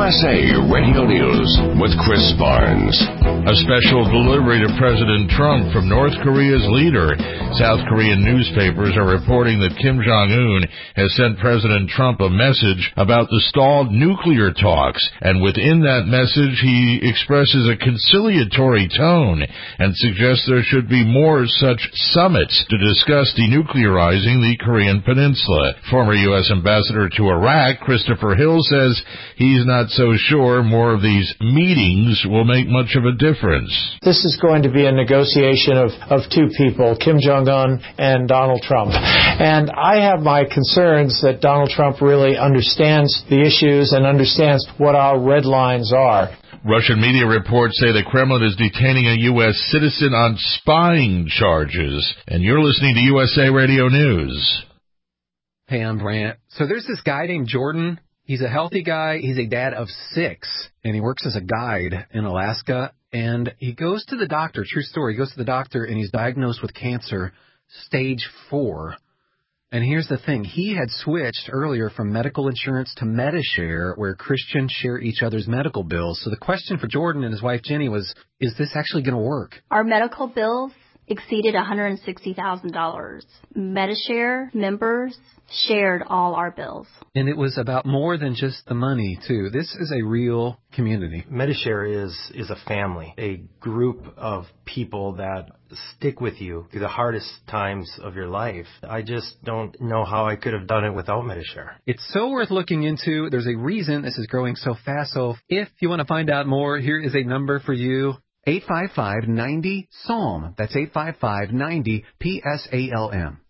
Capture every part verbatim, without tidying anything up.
S A Radio News with Chris Barnes. A special delivery to President Trump from North Korea's leader. South Korean newspapers are reporting that Kim Jong-un has sent President Trump a message about the stalled nuclear talks, and within that message he expresses a conciliatory tone and suggests there should be more such summits to discuss denuclearizing the Korean peninsula. Former U S Ambassador to Iraq, Christopher Hill, says he's not so sure more of these meetings will make much of a difference. This is going to be a negotiation of, of two people, Kim Jong-un and Donald Trump. And I have my concerns that Donald Trump really understands the issues and understands what our red lines are. Russian media reports say the Kremlin is detaining a U S citizen on spying charges. And you're listening to U S A Radio News. Hey, I'm Brant. So there's this guy named Jordan. He's a healthy guy. He's a dad of six, and he works as a guide in Alaska. And he goes to the doctor, true story, he goes to the doctor, and he's diagnosed with cancer, stage four. And here's the thing. He had switched earlier from medical insurance to Medishare, where Christians share each other's medical bills. So the question for Jordan and his wife Jenny was, is this actually going to work? Our medical bills exceeded one hundred sixty thousand dollars. Medishare members shared all our bills. And it was about more than just the money, too. This is a real community. Medishare is, is a family, a group of people that stick with you through the hardest times of your life. I just don't know how I could have done it without Medishare. It's so worth looking into. There's a reason this is growing so fast. So if you want to find out more, here is a number for you. eight five five, nine zero, S A L M. That's eight five five, nine zero, P S A L M.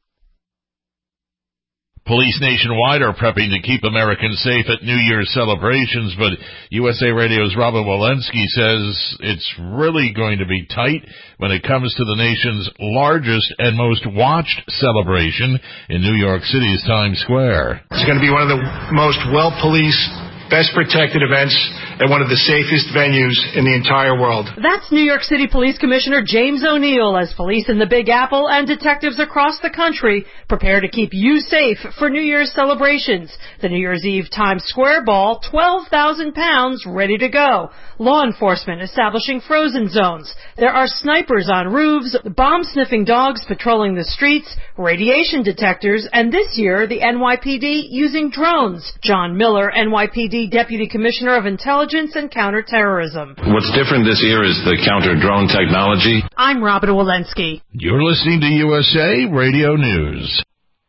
Police nationwide are prepping to keep Americans safe at New Year's celebrations, but U S A Radio's Robin Walensky says it's really going to be tight when it comes to the nation's largest and most watched celebration in New York City's Times Square. It's going to be one of the most well-policed, best protected events at one of the safest venues in the entire world. That's New York City Police Commissioner James O'Neill as police in the Big Apple and detectives across the country prepare to keep you safe for New Year's celebrations. The New Year's Eve Times Square Ball, twelve thousand pounds, ready to go. Law enforcement establishing frozen zones. There are snipers on roofs, bomb-sniffing dogs patrolling the streets, radiation detectors, and this year the N Y P D using drones. John Miller, N Y P D Deputy Commissioner of Intelligence and Counterterrorism. What's different this year is the counter-drone technology. I'm Robin Walensky. You're listening to U S A Radio News.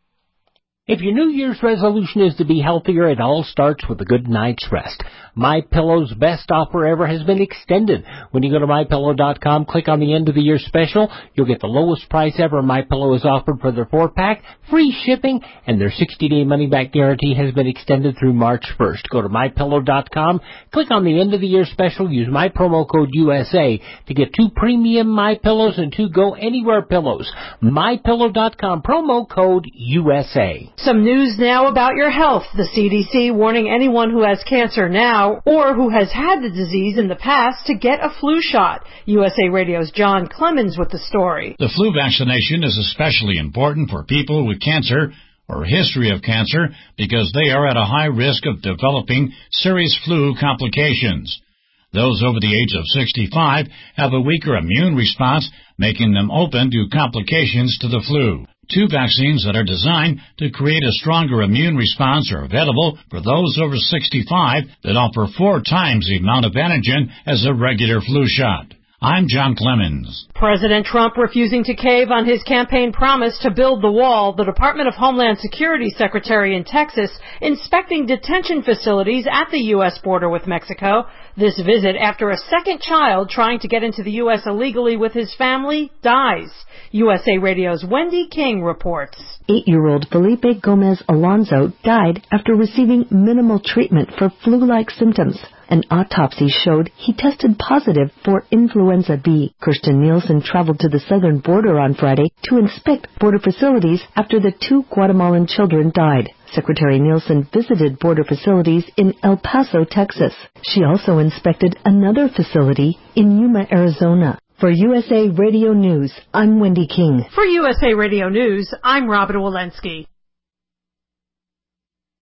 If your New Year's resolution is to be healthier, it all starts with a good night's rest. MyPillow's best offer ever has been extended. When you go to my pillow dot com, click on the end of the year special, you'll get the lowest price ever MyPillow has offered for their four-pack, free shipping, and their sixty-day money-back guarantee has been extended through March first. Go to my pillow dot com, click on the end of the year special, use my promo code U S A to get two premium MyPillows and two Go Anywhere pillows. my pillow dot com, promo code U S A. Some news now about your health. The C D C warning anyone who has cancer now or who has had the disease in the past to get a flu shot. U S A Radio's John Clemens with the story. The flu vaccination is especially important for people with cancer or a history of cancer because they are at a high risk of developing serious flu complications. Those over the age of sixty-five have a weaker immune response, making them open to complications to the flu. Two vaccines that are designed to create a stronger immune response are available for those over sixty-five that offer four times the amount of antigen as a regular flu shot. I'm John Clemens. President Trump refusing to cave on his campaign promise to build the wall. The Department of Homeland Security Secretary in Texas inspecting detention facilities at the U S border with Mexico. This visit after a second child trying to get into the U S illegally with his family dies. U S A Radio's Wendy King reports. Eight-year-old Felipe Gomez Alonso died after receiving minimal treatment for flu-like symptoms. An autopsy showed he tested positive for influenza B. Kirsten Nielsen traveled to the southern border on Friday to inspect border facilities after the two Guatemalan children died. Secretary Nielsen visited border facilities in El Paso, Texas. She also inspected another facility in Yuma, Arizona. For U S A Radio News, I'm Wendy King. For U S A Radio News, I'm Robin Walensky.